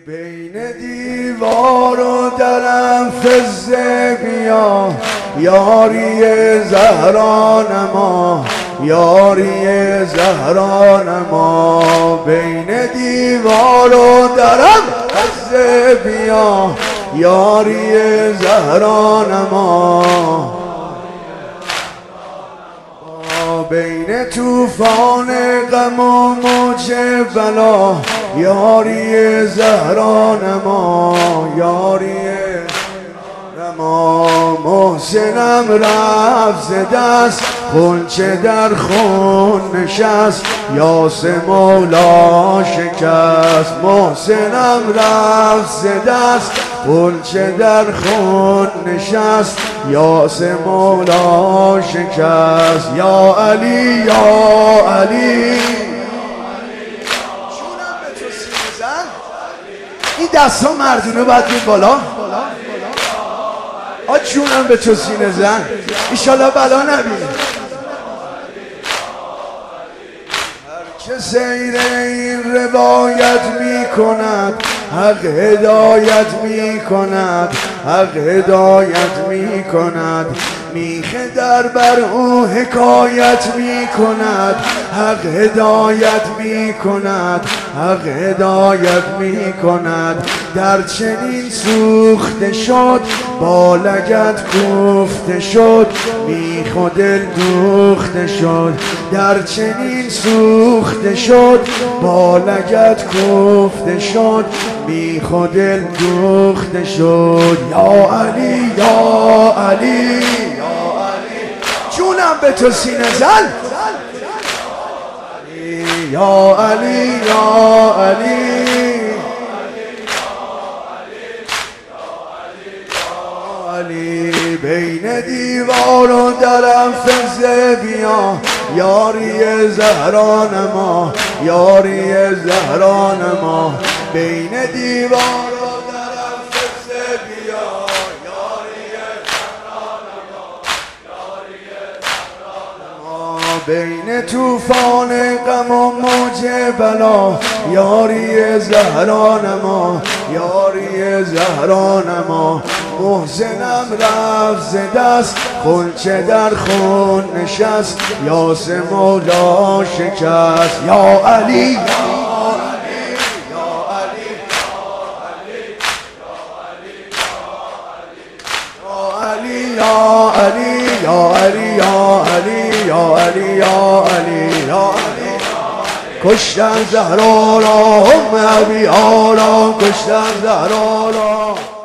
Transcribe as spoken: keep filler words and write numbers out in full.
بین دیوار و درم فزه بیا، یاری زهرا نما، یاری زهرا نما. بین دیوار و درم فزه بیا، یاری زهرا نما. بین طوفان غم و موج بلا، یاری زهرا نما، یاری نما. محسنم رفت ز دست، غنچه در خون نشست، یاس مولا شکست. محسنم رفت ز دست، غنچه در خون نشست، یاس مولا شکست. یا علی یا علی، جونم به تو سینه زن. این دست ها مردونه باید بید بالا. آ جونم به تو سینه زن، ایشالله بلا نبینی. هر که سیر این روایت می کند، حق هدایت می کند، حق هدایت می کند. میخ در بر او حکایت می کند، حق هدایت می کند، حق هدایت می کند. در چنین سوخته شد، با لگد کوفته شد، میخ و دل دوخته شد. در چنین سوخته شد، با لگد کوفته شد، میخ و دل دوخته شد. یا علی یا علی، جونم به تو سینه زن. یا علی یا علی، بین دیوار و درم فزه بیا، یاری زهرا نما، یاری زهرا نما. بین دیوار و درم فزه بیا، یاری زهرا نما، یاری زهرا نما. بین طوفان غم و موج بلا، یاری زهرا نما، یاری زهرا نما. محسنم رفت ز دست، غنچه در خون نشست، یاس مولا شکست. یا علی یا علی، یا علی یا علی، یا علی یا علی، یا علی یا علی، یا علی. کشتن زهرا را هم ابی آرا، کشتن زهرا را.